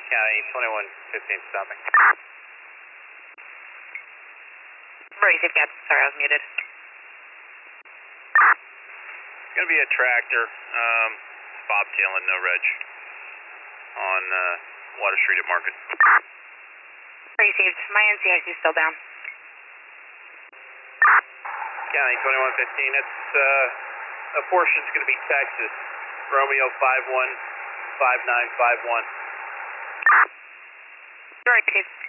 County 2115 stopping. Brody, safe cap. Sorry, I was muted. It's going to be a tractor, bobtailing, no reg, on Water Street at Market. Brody, safe. My NCIC is still down. County 2115, it's, a portion's going to be Texas, Romeo 515951. Brody, safe.